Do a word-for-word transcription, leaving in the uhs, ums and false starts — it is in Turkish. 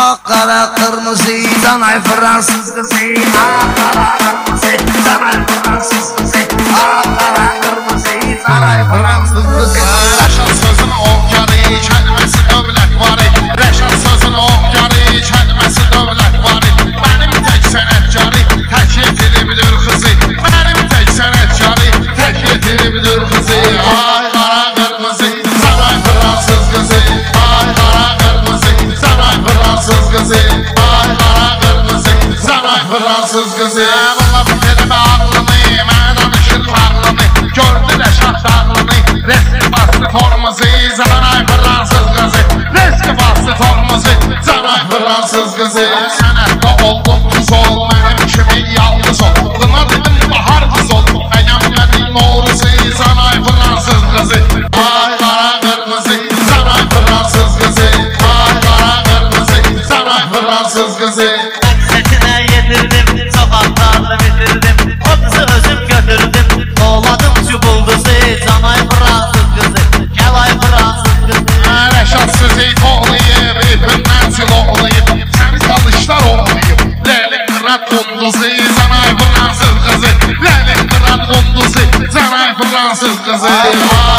Ak kara kırmızı danay Fransız kızı. Ak kara kırmızı danay Fransız kızı. Ak kara kırmızı danay Fransız kızı. Reşat sözün okyanı, kəlməsi dövlət varı. Reşat sözün okyanı, kəlməsi dövlət varı. Benim tek sənətkarı, tək yetilibidir kızı. Benim tek sənətkarı, tək yetilibidir kızı. Ay kara kırmızı danay Fransız kızı. Ay kara kırmızı danay Fransız kızı. Ay kara kırmızı danay Fransız kızı. Valla bitirme ağlını, mənə danışır ağlını. Gördü Reşat dağlını, resmi bastı forması. Zanay Fransız kızı, resmi bastı forması. Zanay Fransız kızı. Sənətdə oldum kız ol, mənim kimi yalnız ol. Buna dedim bahar kız ol, beğenmedim doğrusu. Zanay Fransız kızı. Ay kara kırmızı danay Fransız kızı. Ay kara kırmızı danay Fransız kızı. Sesine yetirdim, sokaklarda bitirdim. O kızı özüm götürdüm, oğladım çubulduzu. Canay Fransız kızı, Kevay Fransız kızı. Reşat sözü oğlayıb, ipimdən sil oğlayıb. Səni çalışlar oğlayıb, Leningrad kunduzu. Zanay Fransız kızı, Leningrad kunduzu. Zanay Fransız kızı.